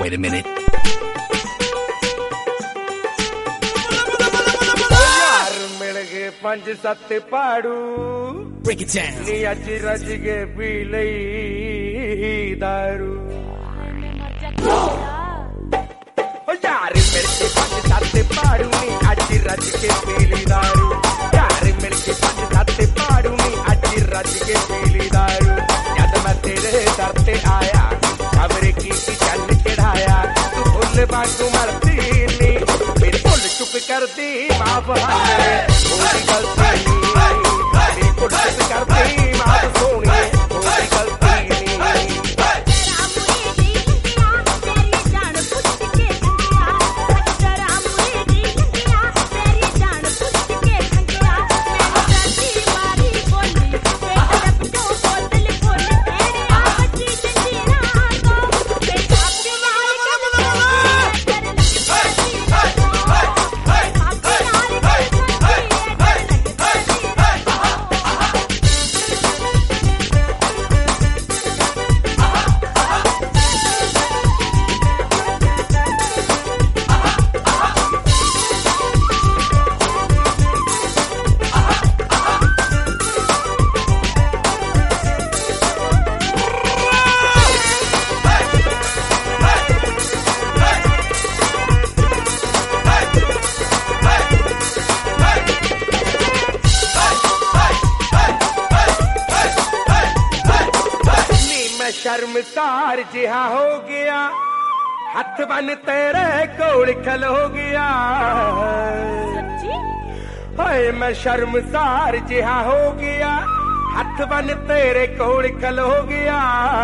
Wait a minute. पंज सत पाड़ू Break it down. नी अज रज के पी लई दारू यार मिलके पंज सत पाड़ू नी अज रज के पी लई दारू यार मिलके पंज सत पाड़ू नी अज रज के पी लई दारू जद मैं तेरे दर ते आया खबर की चल चढ़ाया तू फुल बागू मरती नी मेरी भुल चुप कर दी माफ होगी गलती मेरी भुल चुप कर दी माफ सोनी होगी गलती शर्मसार जिहा हो गया हथ बन तेरे कोल खल हो गया हाय मैं शर्मसार जिहा हो गया हथ बन तेरे कोल खल हो गया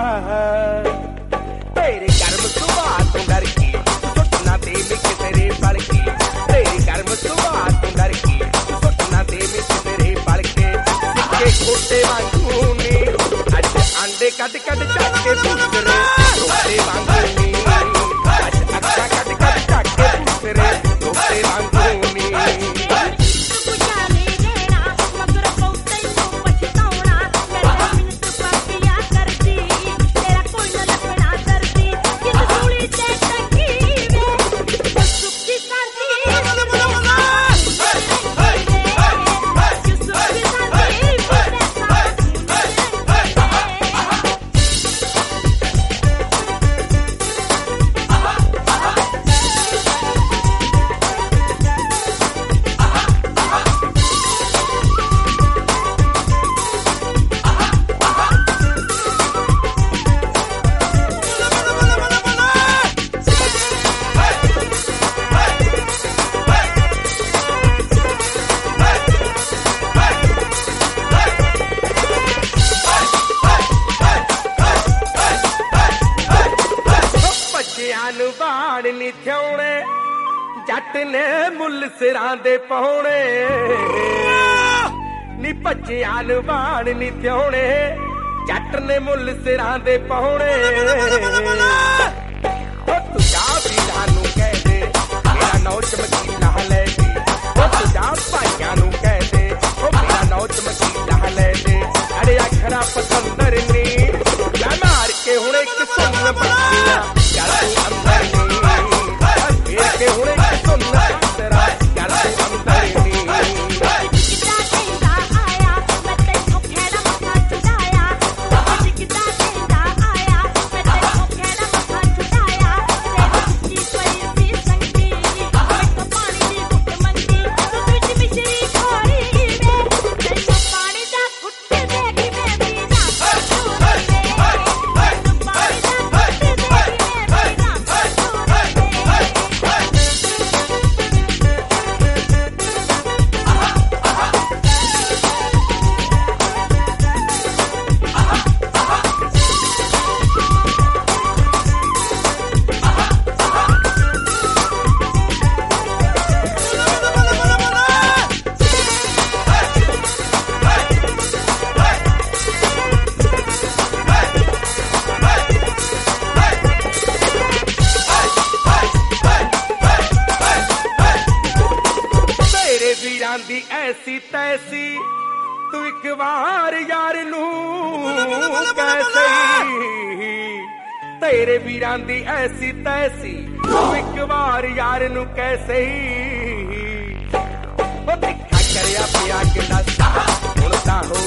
तेरे गर्म सुबह तू डर की सुटना दे मिक तेरे पल की तेरे गर्म सुबह तू डर की सुटना दे मिक तेरे पल के सिक्के खोटे वांगू नी अंडे कट कट चक के पुसरे छोटे वांगूनी आज अच्छा कट कट चक के पुसरे छोटे वांगूनी बाण नी थ्योणे जट ने मुल सिरां दे पाउणे नी भज्जियां नूं बाण नी थ्योणे जट ने मुल सिरां दे पाउणे तू जा वीरां नूं कह दे मेरा नौ चमकीला ले दे तू जा भाइयां नूं कह दे ओ मेरा नौ चमकीला ले दे अरे अखरा पसंदर नी मैं मार के हुण इक सुन बच्चियां चल तू अंदर के हुणे की सुन तेरा कर दे अंदर नी जिगदा कहंदा आया मैं तेको खेड़ा मथा छुड़ाया जिगदा कहंदा आया मैं तेको खेड़ा मथा छुड़ाया तेरी कोई सी संगी मैं तो पानी दी घुट मंगी तू विच मिश्री खोरी वे तेको पानी दा घुट देगी मैं भी ना छोड़ दे तू पानी दा घुट देगी मैं भी ना छोड़ दे दी ऐसी तैसी तू एक बार यार नू कैसे ਤੇਰੇ ਵੀਰਾਂ ਦੀ ਐਸੀ ਤੈਸੀ ਤੂੰ ਇੱਕ ਵਾਰ ਯਾਰ ਨੂੰ ਕੈਸੇ ਹੀ ਉਹ ਤਿੱਖਾ ਕਰਿਆ ਪਿਆ ਕਿੰਨਾ ਹੁਣ ਤਾਂ